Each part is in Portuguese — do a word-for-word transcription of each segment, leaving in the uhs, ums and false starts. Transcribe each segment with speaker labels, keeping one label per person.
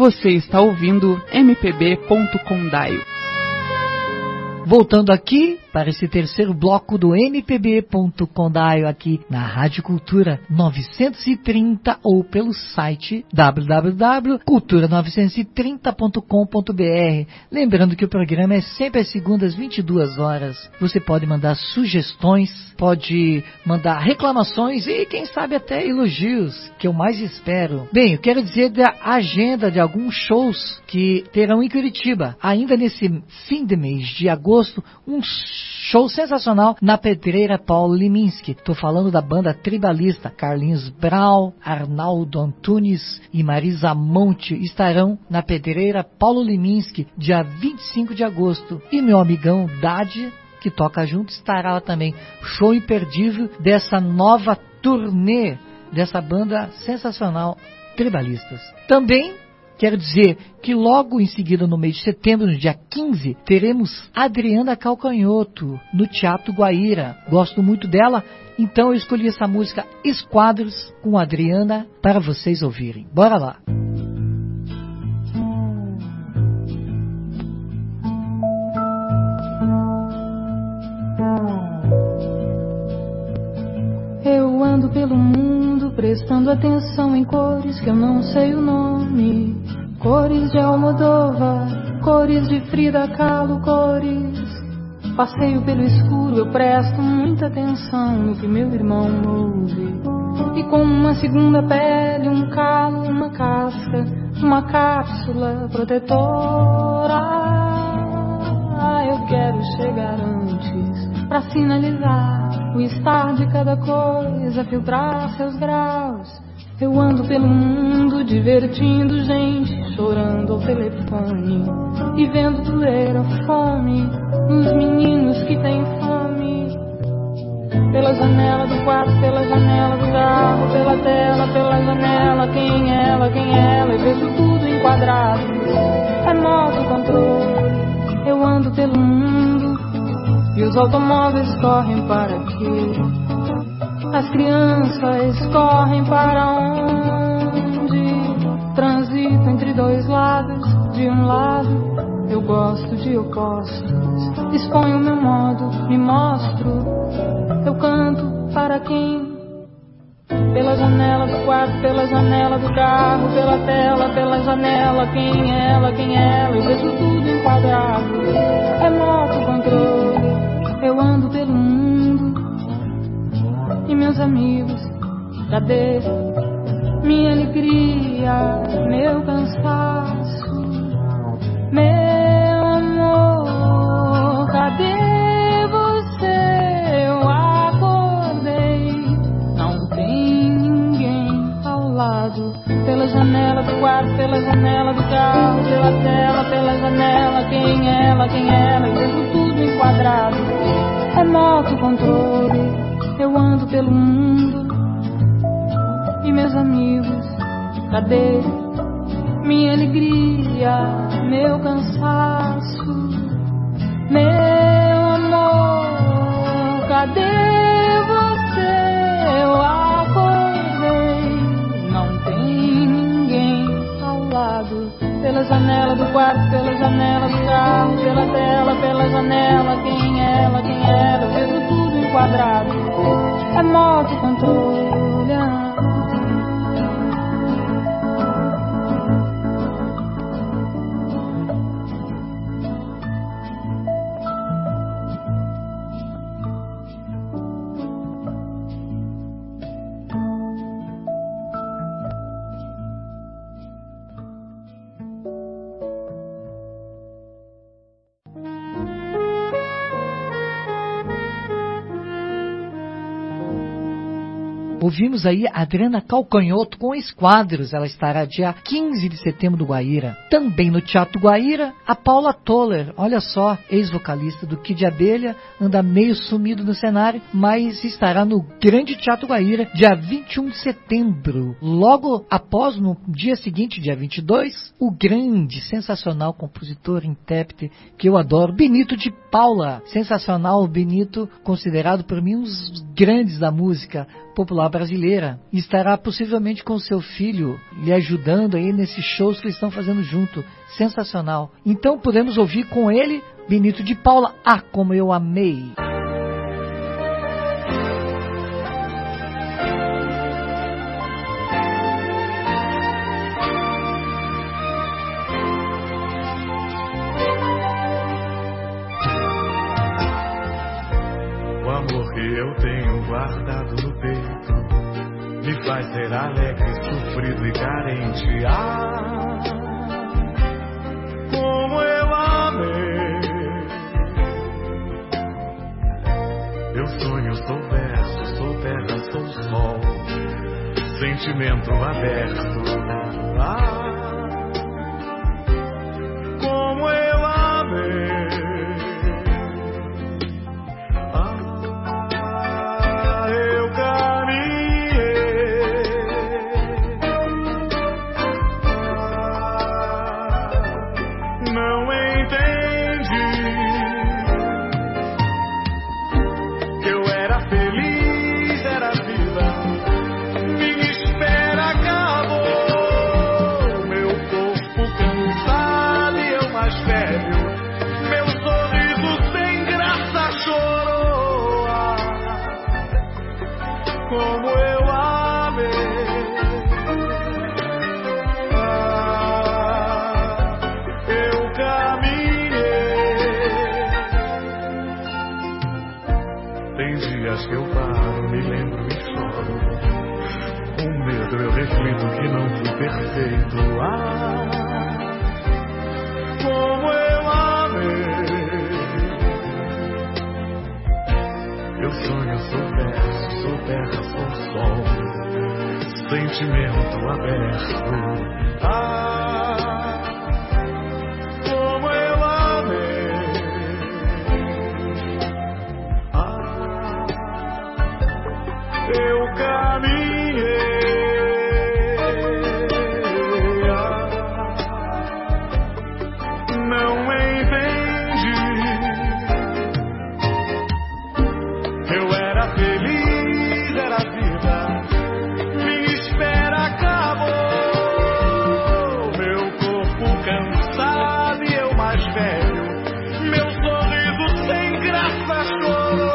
Speaker 1: Você está ouvindo M P B ponto Condaio.
Speaker 2: Voltando aqui para esse terceiro bloco do M P B ponto Condaio aqui na Rádio Cultura novecentos e trinta ou pelo site w w w ponto cultura novecentos e trinta ponto com ponto b r. Lembrando que o programa é sempre às segundas, vinte e duas horas. Você pode mandar sugestões, pode mandar reclamações e quem sabe até elogios, que eu mais espero. Bem, eu quero dizer da agenda de alguns shows que terão em Curitiba. Ainda nesse fim de mês de agosto, um show sensacional na Pedreira Paulo Liminski. Estou falando da banda tribalista. Carlinhos Brau, Arnaldo Antunes e Marisa Monte estarão na Pedreira Paulo Liminski, dia vinte e cinco de agosto. E meu amigão Dade, que toca junto, estará lá também. Show imperdível dessa nova turnê dessa banda sensacional Tribalistas. Também quero dizer que logo em seguida, no mês de setembro, no dia quinze, teremos Adriana Calcanhoto no Teatro Guaíra. Gosto muito dela, então eu escolhi essa música Esquadros com Adriana para vocês ouvirem. Bora lá!
Speaker 3: Eu ando pelo mundo prestando atenção em cores que eu não sei o nome. Cores de Almodóvar, cores de Frida Kahlo, cores. Passeio pelo escuro, eu presto muita atenção no que meu irmão ouve. E como uma segunda pele, um calo, uma casca, uma cápsula protetora. Ah, eu quero chegar antes pra sinalizar o estar de cada coisa, filtrar seus graus. Eu ando pelo mundo divertindo gente, chorando ao telefone e vendo doer a fome nos meninos que têm fome. Pela janela do quarto, pela janela do carro, pela tela, pela janela, quem é ela, quem é ela, e vejo tudo enquadrado. Remoto controle, eu ando pelo mundo e os automóveis correm para quê? As crianças correm para onde? Transito entre dois lados. De um lado, eu gosto de opostos. Exponho meu modo, me mostro. Eu canto para quem? Pela janela do quarto, pela janela do carro, pela tela, pela janela. Quem é ela, quem é ela? Eu vejo tudo enquadrado. Remoto controle. Eu ando pelo mundo. E meus amigos, cadê minha alegria, meu cansaço, meu amor, cadê você? Eu acordei, não tem ninguém ao lado. Pela janela do quarto, pela janela do carro, pela tela, pela janela. Quem é ela, quem é ela? Eu vejo tudo enquadrado. Remoto controle. Eu ando pelo mundo e meus amigos, cadê minha alegria, meu cansaço, meu amor, cadê você? Eu acordei, não tem ninguém ao lado. Pela janela do quarto, pela janela do carro, pela tela, pela janela. Quem é ela, quem é ela? Eu vejo tudo enquadrado. É moto controle.
Speaker 2: Ouvimos aí a Adriana Calcanhoto com Esquadros. Ela estará dia quinze de setembro no Guaíra. Também no Teatro Guaíra, a Paula Toller, olha só, ex-vocalista do Kid Abelha, anda meio sumido no cenário, mas estará no Grande Teatro Guaíra, dia vinte e um de setembro. Logo após, no dia seguinte, dia vinte e dois, o grande, sensacional compositor, intérprete, que eu adoro, Benito de Paula. Sensacional, Benito, considerado por mim um dos grandes da música. popular brasileira. E estará possivelmente com seu filho, lhe ajudando aí nesses shows que eles estão fazendo junto. Sensacional. Então podemos ouvir com ele, Benito de Paula, Ah, Como Eu Amei.
Speaker 4: Eu tenho guardado no peito, me faz ser alegre, sofrido e carente. Ah, como eu amei. Eu sonho, sou verso, sou terra, sou sol, sentimento aberto. Ah, como eu amei. Que eu paro, me lembro e choro. Com medo eu reflito que não fui perfeito. Ah, como eu amei. Eu sonho, sou verso, sou terra, sou sol, sentimento aberto. Ah, como eu amei. Eu caminhei, não entendi. Eu era feliz, era vida, minha espera acabou. Meu corpo cansado e eu mais velho, meu sorriso sem graça chorou.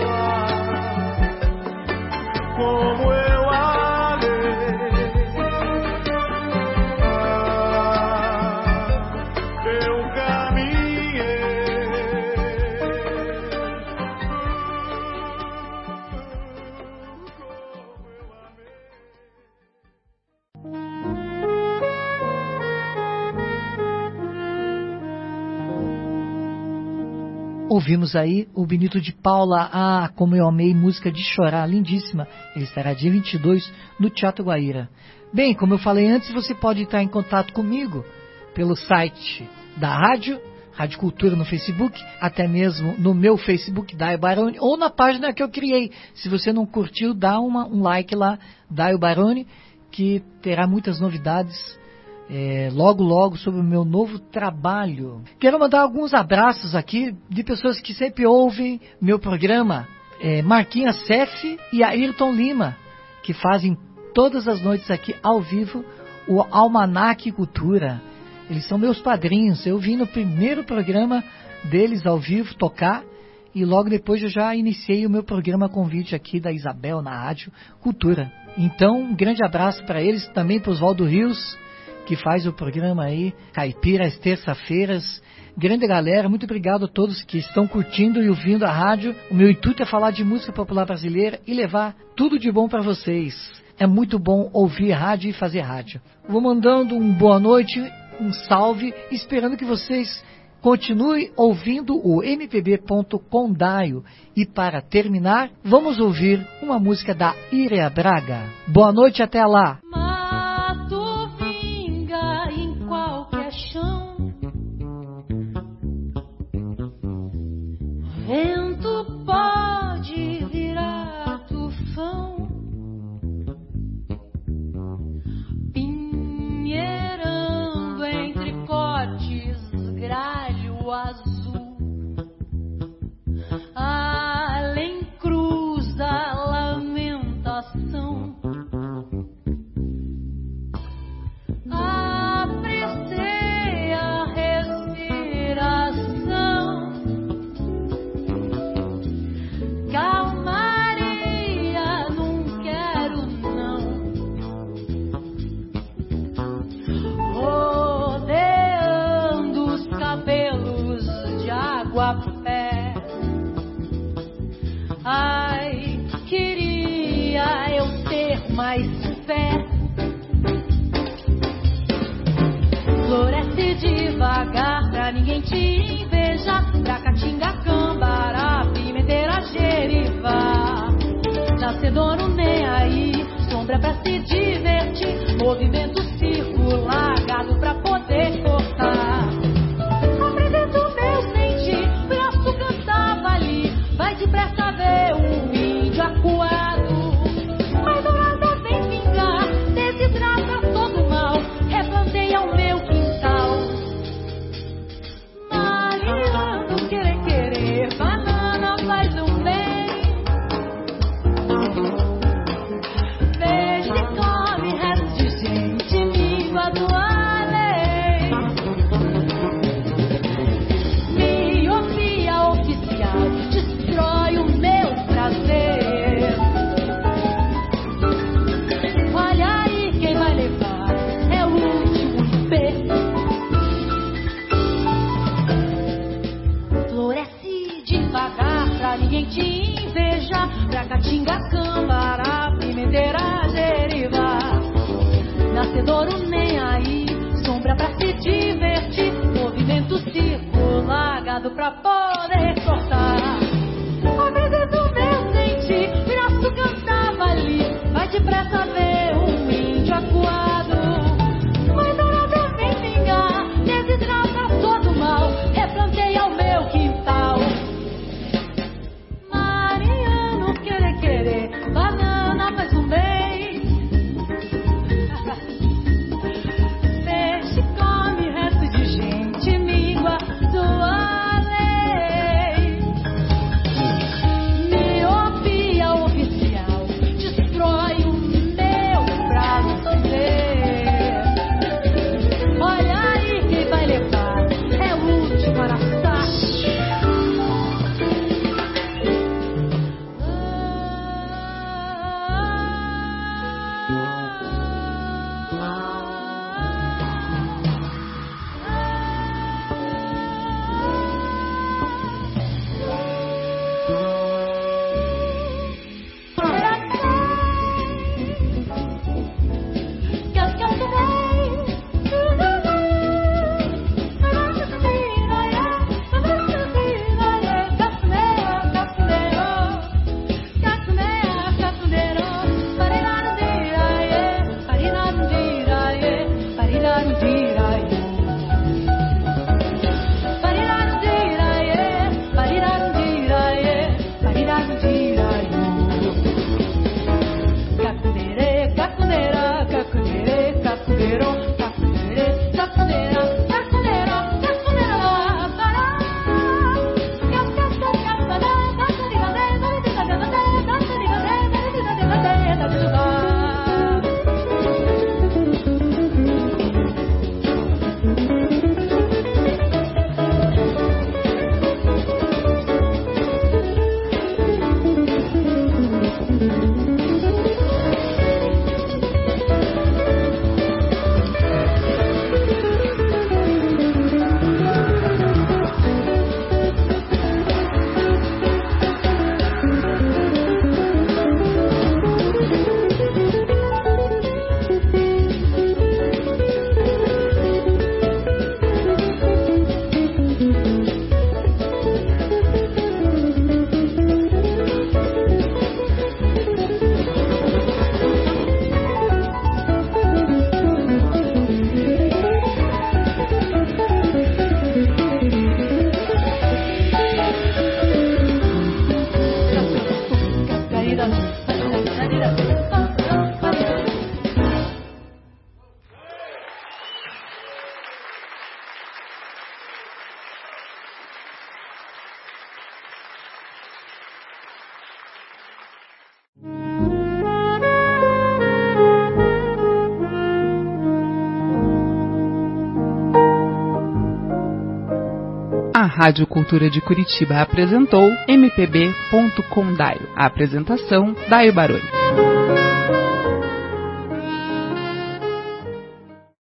Speaker 4: Como eu amei, ah, eu caminhei.
Speaker 2: Ouvimos aí o Benito de Paula, Ah, Como Eu Amei, música de chorar, lindíssima. Ele estará dia vinte e dois no Teatro Guaíra. Bem, como eu falei antes, você pode entrar em contato comigo pelo site da rádio, Rádio Cultura no Facebook, até mesmo no meu Facebook, Daio Baroni, ou na página que eu criei. Se você não curtiu, dá uma, um like lá, Daio Baroni, que terá muitas novidades É, logo, logo, sobre o meu novo trabalho. Quero mandar alguns abraços aqui de pessoas que sempre ouvem meu programa. É, Marquinhos Cef e Ayrton Lima, que fazem todas as noites aqui ao vivo o Almanac Cultura. Eles são meus padrinhos. Eu vim no primeiro programa deles ao vivo tocar e logo depois eu já iniciei o meu programa convite aqui da Isabel na Rádio Cultura. Então, um grande abraço para eles, também para os Oswaldo Rios, que faz o programa aí, Caipira, às terça-feiras. Grande galera, muito obrigado a todos que estão curtindo e ouvindo a rádio. O meu intuito é falar de música popular brasileira e levar tudo de bom para vocês. É muito bom ouvir rádio e fazer rádio. Vou mandando um boa noite, um salve, esperando que vocês continuem ouvindo o M P B ponto condaio. E para terminar, vamos ouvir uma música da Irea Braga. Boa noite, até lá!
Speaker 3: Vento pode virar tufão, pinheirando entre cortes, gralho azul. Além cruz da lamentação, devagar pra ninguém te invejar. Pra Caatinga, Cambará, Pimenteira, Jerivá. Nascedouro nem aí, sombra pra se divertir. Movimento circular, gado pra poder cortar. Aprendendo meu sentir, braço cantava ali. Vai depressa ver um índio acuado. Mas dourada vem vingar, desidrata todo mal. Replanteia o meu quintal. Mariano, querer, querer, banana faz um bem. Peixe come resto de gente, língua do além. Miopia oficial destrói o meu prazer. Olha aí quem vai levar, é o último P. Floresce devagar pra ninguém te invejar. Pra Caatinga, Cambará, Pimenteira, Jerivá. Nascedouro nem aí, sombra pra se divertir. Movimento circular, gado pra poder cortar. A vezes o meu sentir, braço cantava ali. Vai depressa ver um índio acuado. Mas dourada vem vingar, desidrata todo mal. Replanteia o meu quintal. Mariano, querer, querer, banana faz um bem. Peixe come resto de gente, míngua do além. Miopia oficial destrói o meu prazer. Olha aí quem vai levar, é o último araçá.
Speaker 1: A Rádio Cultura de Curitiba apresentou M P B ponto com Daio. A apresentação, Daio Baroni.